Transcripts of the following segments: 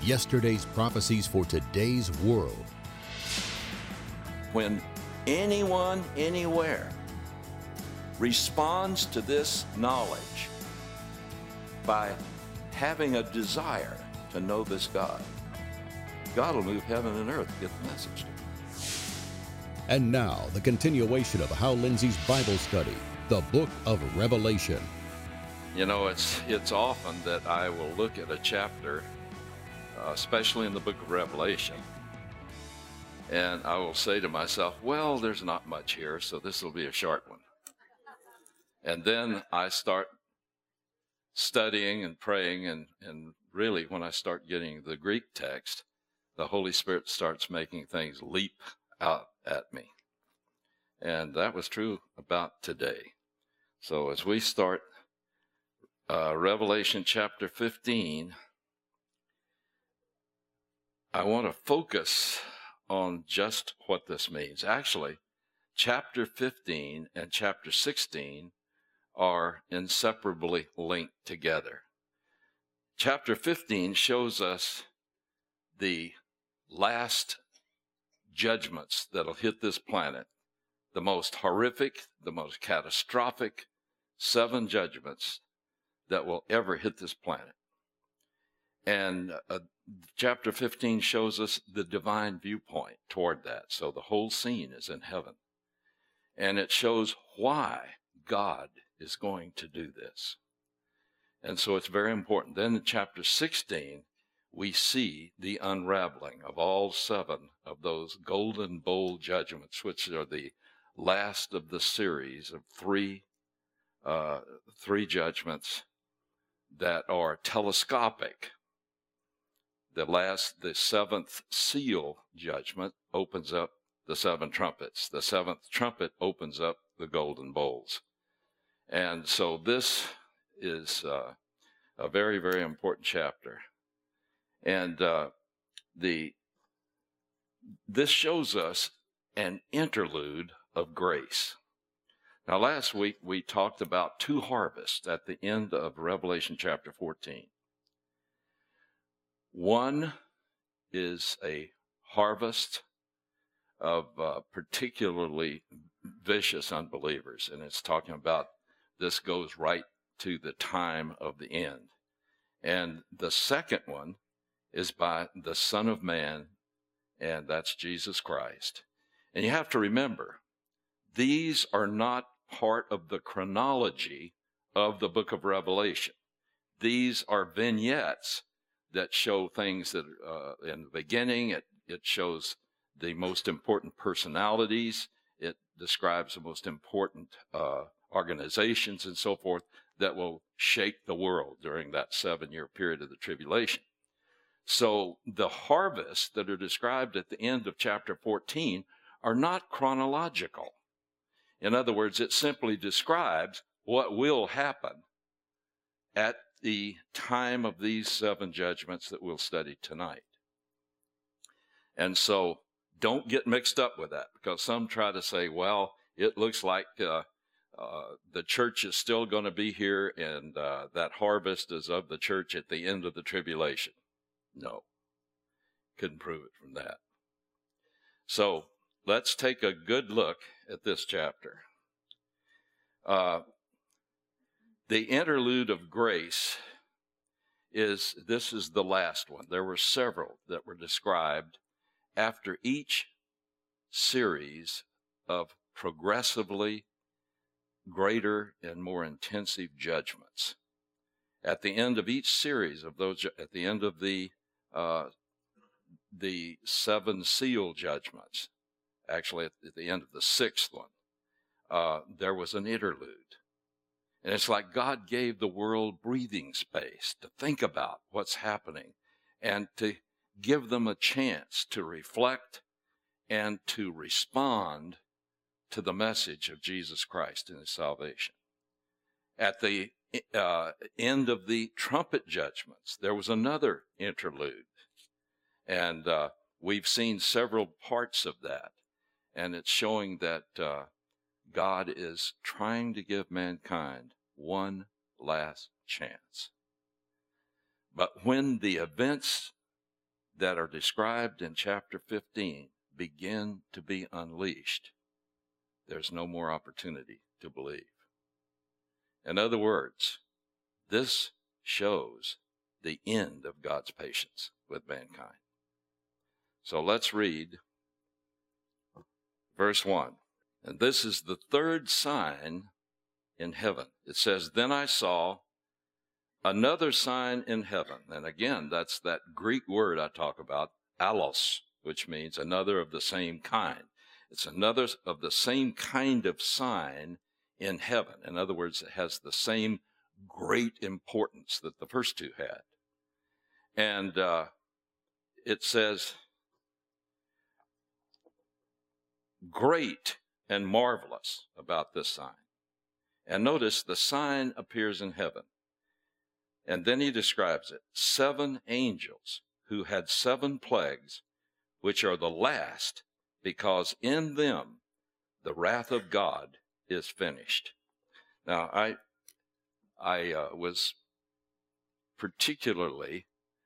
Yesterday's prophecies for today's world. When anyone, anywhere responds to this knowledge by having a desire to know this God, God will move heaven and earth to get the message to them. And now, the continuation of Hal Lindsey's Bible study, the Book of Revelation. You know, it's often that I will look at a chapter, especially in the book of Revelation, and I will say to myself, well, there's not much here, so this will be a short one. And then I start studying and praying, and really when I start getting the Greek text, the Holy Spirit starts making things leap out at me. And that was true about today. So as we start Revelation chapter 15, I want to focus on just what this means. Actually, chapter 15 and chapter 16 are inseparably linked together. Chapter 15 shows us the last judgments that'll hit this planet, the most horrific, the most catastrophic 7 judgments that will ever hit this planet. And chapter 15 shows us the divine viewpoint toward that. So the whole scene is in heaven. And it shows why God is going to do this. And so it's very important. Then in chapter 16, we see the unraveling of all 7 of those golden bowl judgments, which are the last of the series of three judgments that are telescopic. The 7th seal judgment opens up the 7 trumpets. The 7th trumpet opens up the golden bowls. And so this is a very, very important chapter. And this shows us an interlude of grace. Now, last week we talked about 2 harvests at the end of Revelation chapter 14. One is a harvest of particularly vicious unbelievers, and it's talking about this goes right to the time of the end. And the second one is by the Son of Man, and that's Jesus Christ. And you have to remember, these are not part of the chronology of the book of Revelation. These are vignettes that show things that in the beginning, it shows the most important personalities. It describes the most important organizations and so forth that will shake the world during that 7-year period of the tribulation. So the harvests that are described at the end of chapter 14 are not chronological. In other words, it simply describes what will happen at the time of these 7 judgments that we'll study tonight. And so don't get mixed up with that, because some try to say, well, it looks like the church is still going to be here, and that harvest is of the church at the end of the tribulation. No, couldn't prove it from that. So let's take a good look at this chapter. The interlude of grace is the last one. There were several that were described after each series of progressively greater and more intensive judgments. At the end of each series of those, at the end of the 7 seal judgments, actually at the end of the 6th one, there was an interlude. And it's like God gave the world breathing space to think about what's happening and to give them a chance to reflect and to respond to the message of Jesus Christ and his salvation. At the end of the trumpet judgments, there was another interlude. And we've seen several parts of that. And it's showing that God is trying to give mankind one last chance. But when the events that are described in chapter 15 begin to be unleashed, there's no more opportunity to believe. In other words, this shows the end of God's patience with mankind. So let's read verse 1. And this is the third sign in heaven. It says, "Then I saw another sign in heaven." And again, that's that Greek word I talk about, allos, which means another of the same kind. It's another of the same kind of sign in heaven. In other words, it has the same great importance that the first two had. And it says, "Great and marvelous" about this sign. And notice the sign appears in heaven. And then he describes it. 7 angels who had 7 plagues, which are the last, because in them the wrath of God is finished. Now, I was particularly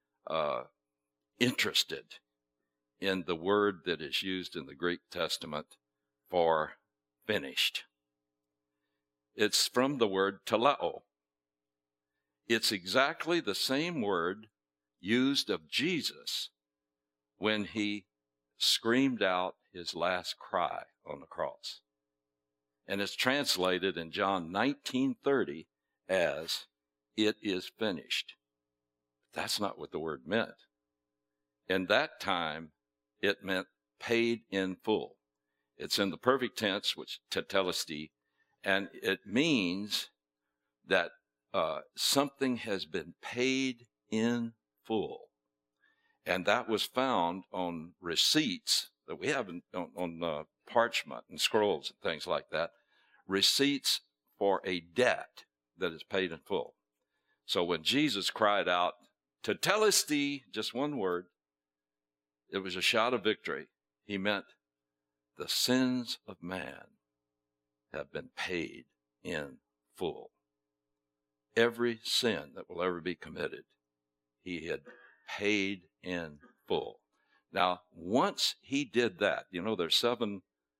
interested in the word that is used in the Greek Testament for finished. It's from the word teleo. It's exactly the same word used of Jesus when he screamed out his last cry on the cross. And it's translated in John 19:30 as, "It is finished." That's not what the word meant. In that time, it meant paid in full. It's in the perfect tense, which tetelestai, and it means that something has been paid in full. And that was found on receipts that we have on parchment and scrolls and things like that. Receipts for a debt that is paid in full. So when Jesus cried out, tetelestai, just one word, it was a shout of victory. He meant the sins of man have been paid in full. Every sin that will ever be committed, he had paid in full. Now, once he did that, there's seven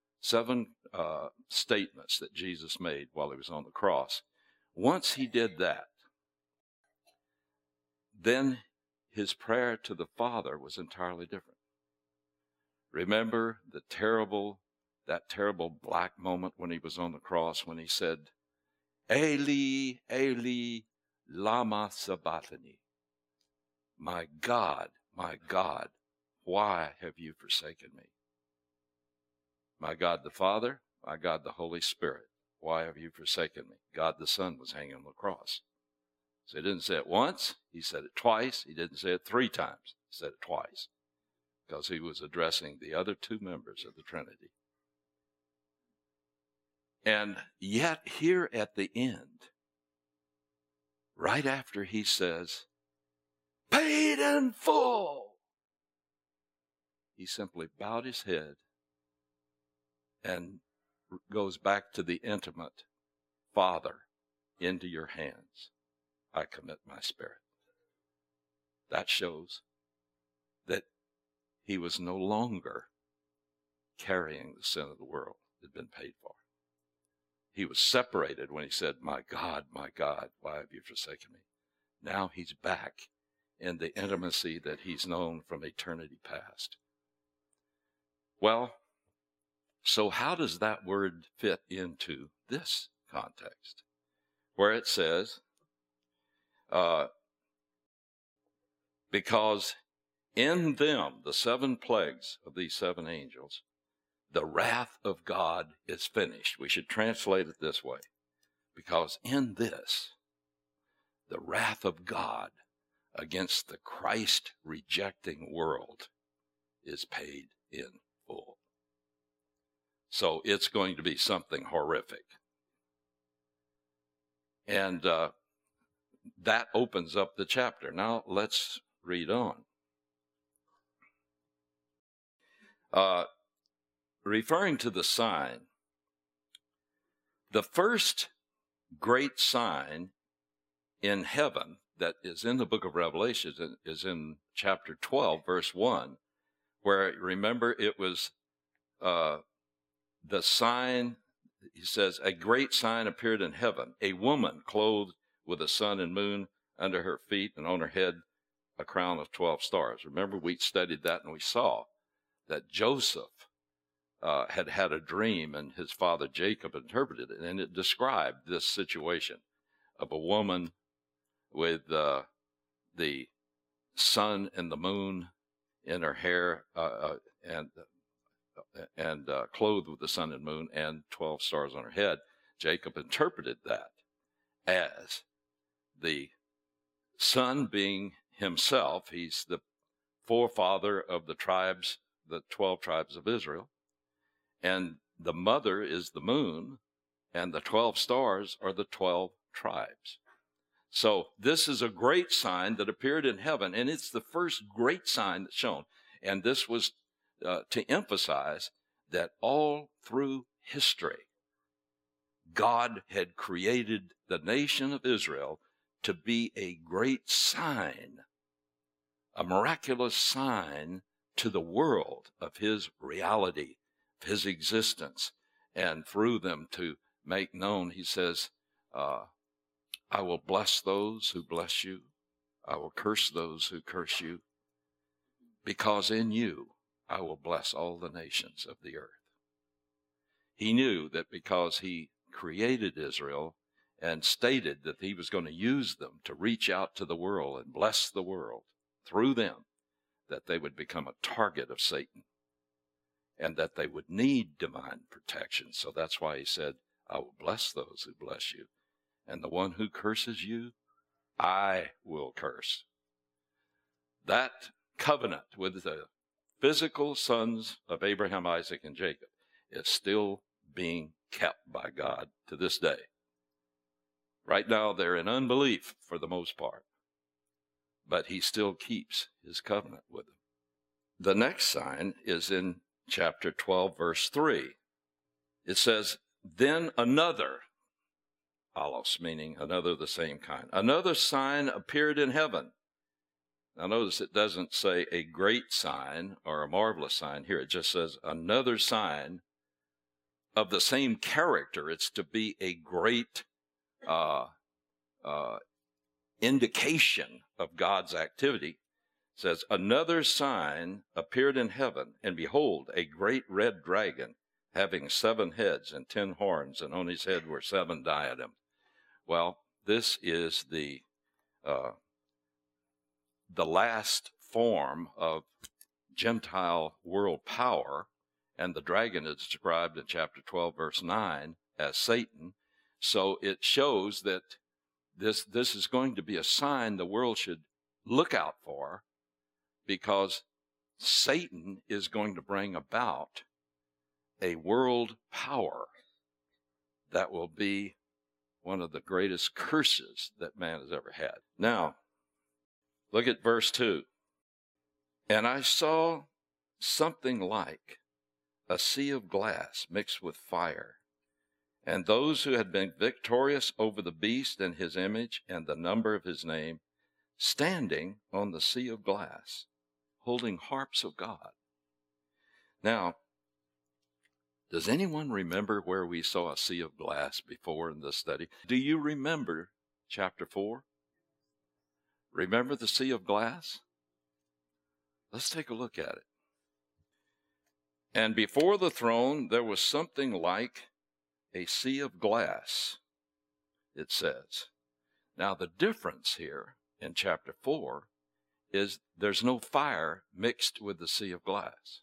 statements that Jesus made while he was on the cross. Once he did that, then his prayer to the Father was entirely different. Remember that terrible black moment when he was on the cross, when he said, "Eli, Eli, lama sabachthani." My God, why have you forsaken me? My God the Father, my God the Holy Spirit, why have you forsaken me? God the Son was hanging on the cross. So he didn't say it once, he said it twice. He didn't say it 3 times, he said it twice, because he was addressing the other 2 members of the Trinity. And yet here at the end, right after he says, "Paid in full," he simply bowed his head and goes back to the intimate, "Father, into your hands I commit my spirit." That shows that he was no longer carrying the sin of the world that had been paid for. He was separated when he said, my God, why have you forsaken me?" Now he's back in the intimacy that he's known from eternity past. Well, so how does that word fit into this context, where it says, because in them, the 7 plagues of these 7 angels, the wrath of God is finished. We should translate it this way. Because in this, the wrath of God against the Christ-rejecting world is paid in full. So it's going to be something horrific. And that opens up the chapter. Now let's read on. Referring to the sign, the first great sign in heaven that is in the book of Revelation is in chapter 12, verse 1, where, remember, it was the sign, he says, a great sign appeared in heaven, a woman clothed with the sun and moon under her feet, and on her head a crown of 12 stars. Remember, we studied that, and we saw that Joseph had a dream, and his father Jacob interpreted it, and it described this situation of a woman with the sun and the moon in her hair, and clothed with the sun and moon and 12 stars on her head. Jacob interpreted that as the sun being himself. He's the forefather of the tribes, the 12 tribes of Israel. And the mother is the moon, and the 12 stars are the 12 tribes. So this is a great sign that appeared in heaven, and it's the first great sign that's shown. And this was to emphasize that all through history, God had created the nation of Israel to be a great sign, a miraculous sign to the world of his reality, of his existence, and through them to make known, he says, I will bless those who bless you. I will curse those who curse you, because in you I will bless all the nations of the earth. He knew that because he created Israel and stated that he was going to use them to reach out to the world and bless the world through them, that they would become a target of Satan and that they would need divine protection. So that's why he said, I will bless those who bless you, and the one who curses you, I will curse. That covenant with the physical sons of Abraham, Isaac, and Jacob is still being kept by God to this day. Right now, they're in unbelief for the most part, but he still keeps his covenant with them. The next sign is in chapter 12, verse 3. It says, then another, alos, meaning another the same kind, another sign appeared in heaven. Now notice it doesn't say a great sign or a marvelous sign here. It just says another sign of the same character. It's to be a great indication of God's activity. It says, another sign appeared in heaven, and behold, a great red dragon, having 7 heads and 10 horns, and on his head were 7 diadems. Well, this is the last form of Gentile world power, and the dragon is described in chapter 12, verse 9, as Satan. So it shows that this is going to be a sign the world should look out for, because Satan is going to bring about a world power that will be one of the greatest curses that man has ever had. Now, look at verse 2. And I saw something like a sea of glass mixed with fire, and those who had been victorious over the beast and his image and the number of his name, standing on the sea of glass, holding harps of God. Now, does anyone remember where we saw a sea of glass before in this study? Do you remember chapter 4? Remember the sea of glass? Let's take a look at it. And before the throne there was something like a sea of glass, it says. Now the difference here in chapter 4 is there's no fire mixed with the sea of glass.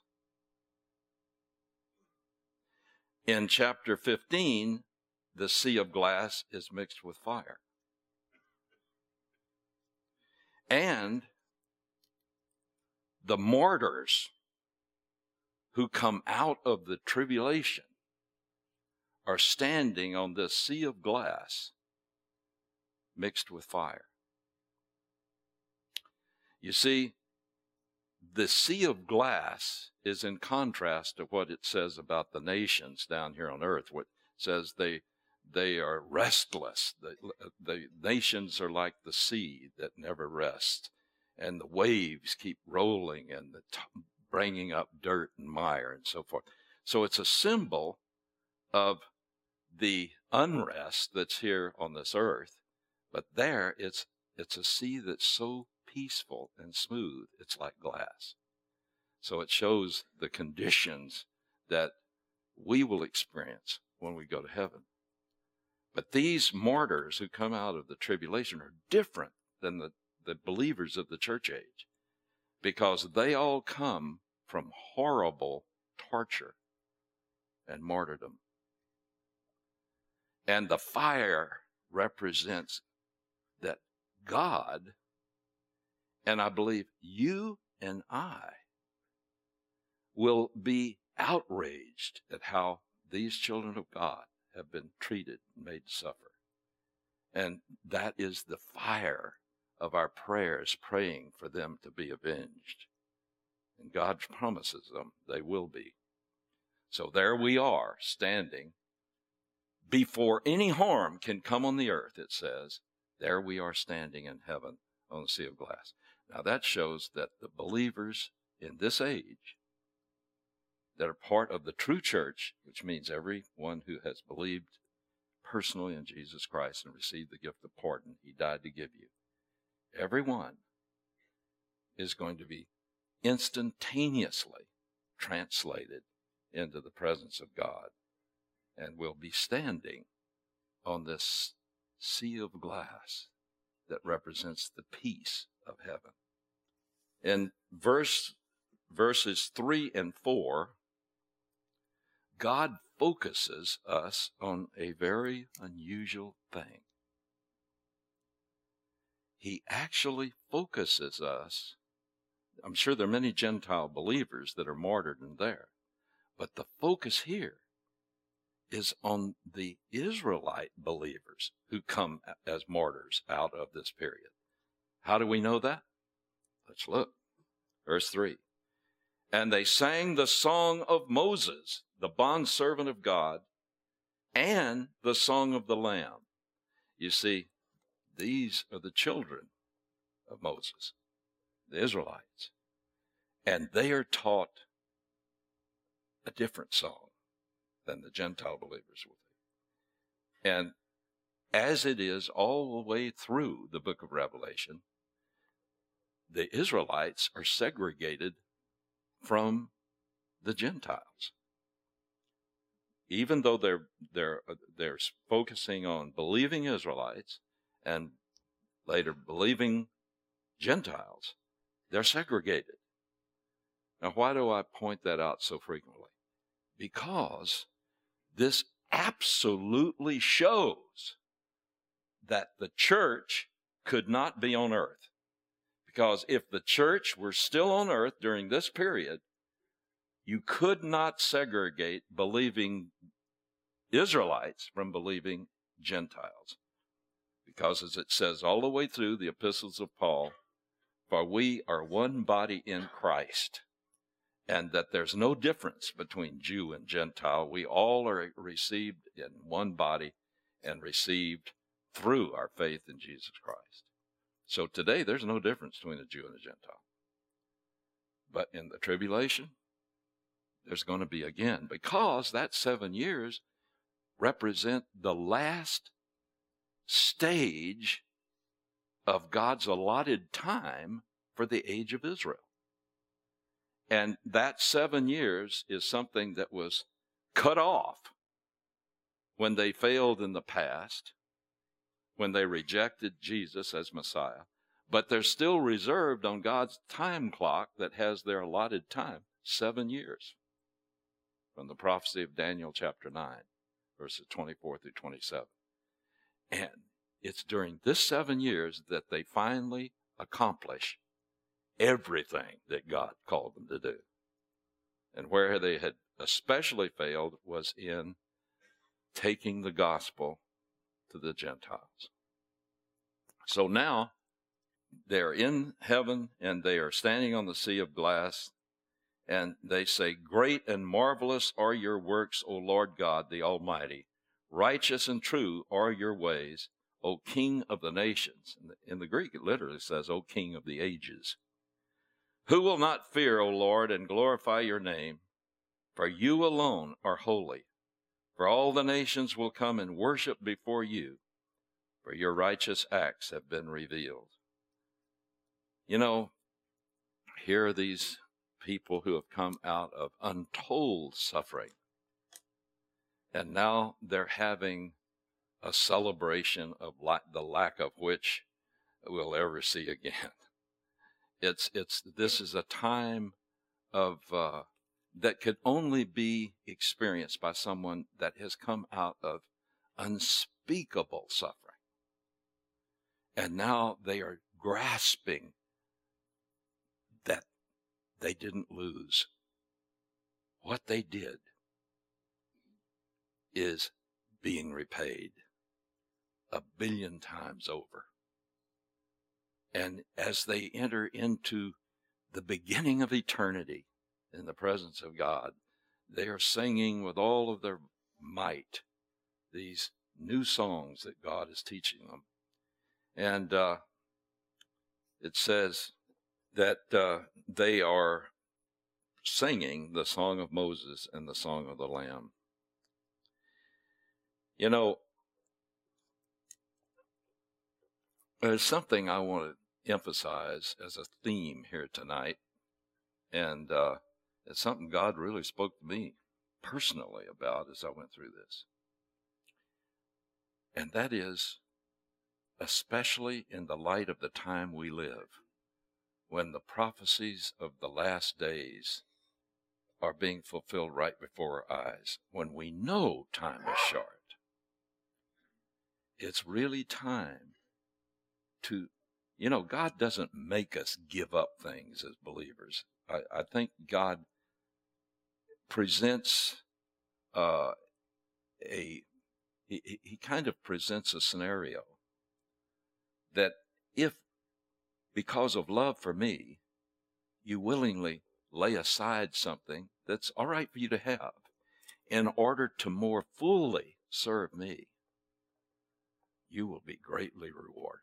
In chapter 15, the sea of glass is mixed with fire. And the martyrs who come out of the tribulation are standing on this sea of glass mixed with fire. You see, the sea of glass is in contrast to what it says about the nations down here on earth. What it says They are restless. The nations are like the sea that never rests, and the waves keep rolling and bringing up dirt and mire and so forth. So it's a symbol of the unrest that's here on this earth, but there it's a sea that's so peaceful and smooth, it's like glass. So it shows the conditions that we will experience when we go to heaven. But these martyrs who come out of the tribulation are different than the believers of the church age, because they all come from horrible torture and martyrdom. And the fire represents that God, and I believe you and I, will be outraged at how these children of God have been treated and made to suffer. And that is the fire of our prayers, praying for them to be avenged. And God promises them they will be. So there we are, standing before any harm can come on the earth, it says. There we are standing in heaven on the sea of glass. Now that shows that the believers in this age that are part of the true church, which means everyone who has believed personally in Jesus Christ and received the gift of pardon he died to give you, everyone is going to be instantaneously translated into the presence of God and will be standing on this sea of glass that represents the peace of heaven. In verses 3 and 4, God focuses us on a very unusual thing. He actually focuses us. I'm sure there are many Gentile believers that are martyred in there, but the focus here is on the Israelite believers who come as martyrs out of this period. How do we know that? Let's look. Verse 3. And they sang the song of Moses, the bondservant of God, and the song of the Lamb. You see, these are the children of Moses, the Israelites. And they are taught a different song than the Gentile believers will be. And as it is all the way through the book of Revelation, the Israelites are segregated from the Gentiles. Even though they're focusing on believing Israelites and later believing Gentiles, they're segregated. Now, why do I point that out so frequently? Because this absolutely shows that the church could not be on earth. Because if the church were still on earth during this period, you could not segregate believing Israelites from believing Gentiles. Because as it says all the way through the epistles of Paul, for we are one body in Christ, and that there's no difference between Jew and Gentile. We all are received in one body and received through our faith in Jesus Christ. So today, there's no difference between a Jew and a Gentile. But in the tribulation, there's going to be again, because that 7 years represent the last stage of God's allotted time for the age of Israel. And that 7 years is something that was cut off when they failed in the past, when they rejected Jesus as Messiah. But they're still reserved on God's time clock that has their allotted time, 7 years. From the prophecy of Daniel chapter 9, verses 24 through 27. And it's during this 7 years that they finally accomplish everything that God called them to do. And where they had especially failed was in taking the gospel to the Gentiles. So now they're in heaven and they are standing on the sea of glass, and they say, "Great and marvelous are your works, O Lord God, the Almighty. Righteous and true are your ways, O King of the nations. In the Greek, it literally says, O King of the ages. Who will not fear, O Lord, and glorify your name? For you alone are holy. For all the nations will come and worship before you, for your righteous acts have been revealed. You know, here are these people who have come out of untold suffering, and now they're having a celebration of the lack of which we'll ever see again. This is a time of that could only be experienced by someone that has come out of unspeakable suffering. And now they are grasping that they didn't lose. What they did is being repaid 1 billion times over. And as they enter into the beginning of eternity in the presence of God, they are singing with all of their might these new songs that God is teaching them. And it says that they are singing the song of Moses and the song of the Lamb. You know, there's something I want to emphasize as a theme here tonight, and it's something God really spoke to me personally about as I went through this. And that is, especially in the light of the time we live, when the prophecies of the last days are being fulfilled right before our eyes, when we know time is short, it's really time to, you know, God doesn't make us give up things as believers. I think God presents he kind of presents a scenario that if, because of love for me, you willingly lay aside something that's all right for you to have in order to more fully serve me, you will be greatly rewarded.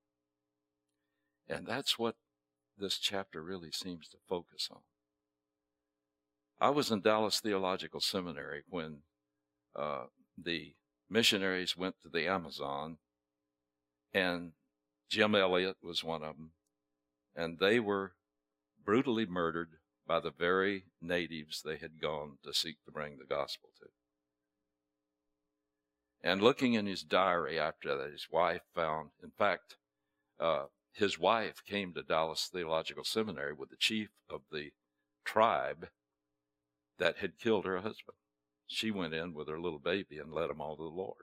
And that's what this chapter really seems to focus on. I was in Dallas Theological Seminary when the missionaries went to the Amazon, and Jim Elliot was one of them, and they were brutally murdered by the very natives they had gone to seek to bring the gospel to. And looking in his diary after that, his wife found, in fact, his wife came to Dallas Theological Seminary with the chief of the tribe that had killed her husband. She went in with her little baby and led them all to the Lord.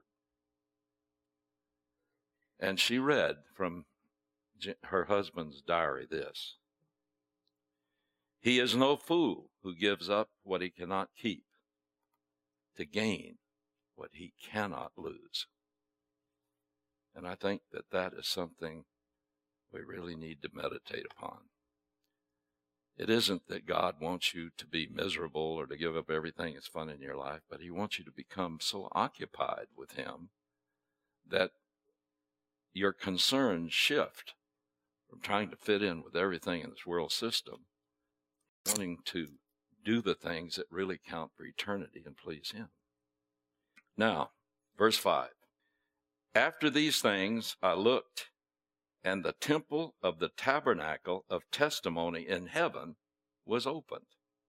And she read from her husband's diary this: "He is no fool who gives up what he cannot keep to gain what he cannot lose." And I think that that is something we really need to meditate upon. It isn't that God wants you to be miserable or to give up everything that's fun in your life, but he wants you to become so occupied with him that your concerns shift from trying to fit in with everything in this world system, wanting to do the things that really count for eternity and please him. Now, verse 5. "After these things I looked, and the temple of the tabernacle of testimony in heaven was opened."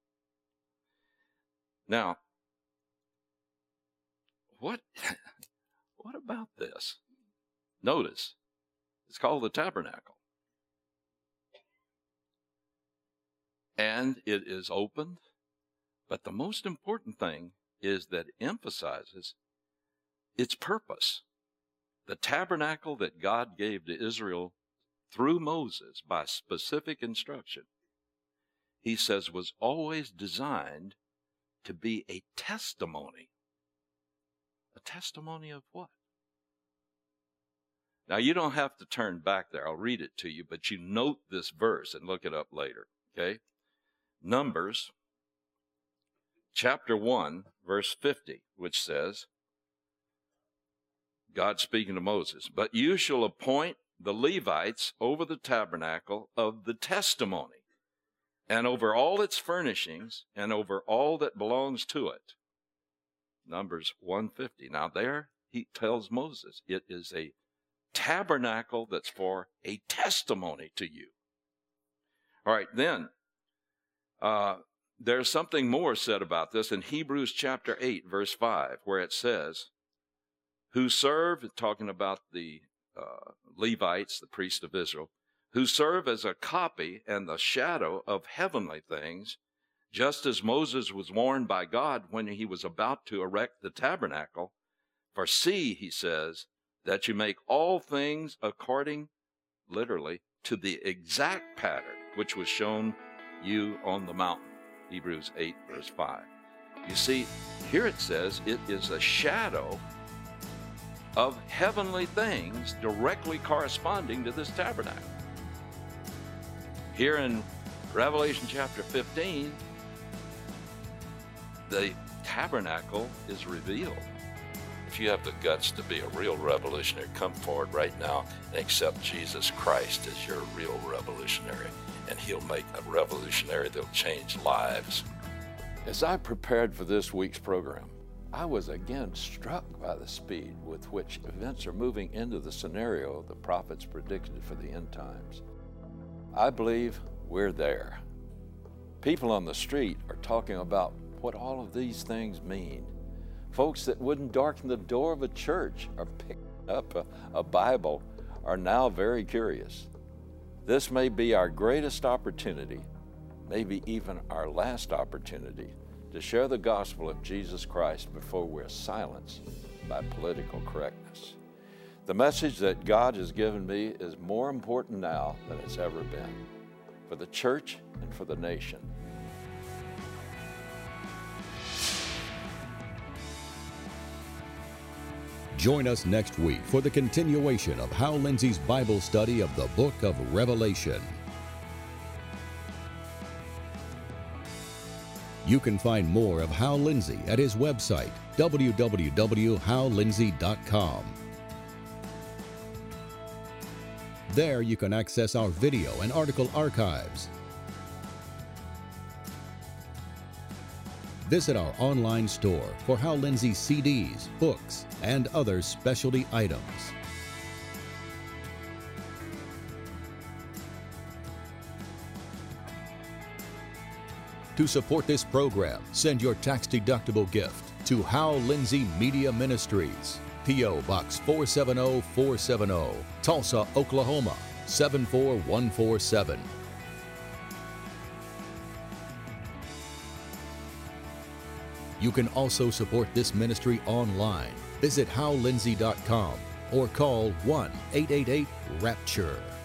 Now, what about this? Notice, it's called the tabernacle. And it is opened, but the most important thing is that it emphasizes its purpose. The tabernacle that God gave to Israel through Moses by specific instruction, he says, was always designed to be a testimony. A testimony of what? Now, you don't have to turn back there. I'll read it to you, but you note this verse and look it up later, okay? Numbers, chapter 1, verse 50, which says, God speaking to Moses, but you shall appoint the Levites over the tabernacle of the testimony, and over all its furnishings, and over all that belongs to it. Numbers 150. Now there he tells Moses, it is a tabernacle that's for a testimony to you. All right, then, there's something more said about this in Hebrews chapter 8, verse 5, where it says, who serve, talking about the Levites, the priests of Israel, who serve as a copy and the shadow of heavenly things, just as Moses was warned by God when he was about to erect the tabernacle. For see, he says, that you make all things according, literally, to the exact pattern which was shown you on the mountain. Hebrews 8, verse 5. You see, here it says it is a shadow of heavenly things directly corresponding to this tabernacle. Here in Revelation chapter 15, the tabernacle is revealed. If you have the guts to be a real revolutionary, come forward right now and accept Jesus Christ as your real revolutionary, and he'll make a revolutionary that'll change lives. As I prepared for this week's program, I was again struck by the speed with which events are moving into the scenario the prophets predicted for the end times. I believe we're there. People on the street are talking about what all of these things mean. Folks that wouldn't darken the door of a church or pick up a Bible are now very curious. This may be our greatest opportunity, maybe even our last opportunity, to share the gospel of Jesus Christ before we're silenced by political correctness. The message that God has given me is more important now than it's ever been, for the church and for the nation. Join us next week for the continuation of Hal Lindsey's Bible study of the book of Revelation. You can find more of Hal Lindsey at his website, www.hallindsey.com. There you can access our video and article archives. Visit our online store for Hal Lindsey CDs, books, and other specialty items. To support this program, send your tax-deductible gift to Hal Lindsey Media Ministries, P.O. Box 470470, Tulsa, Oklahoma 74147. You can also support this ministry online. Visit hallindsey.com or call 1-888-RAPTURE.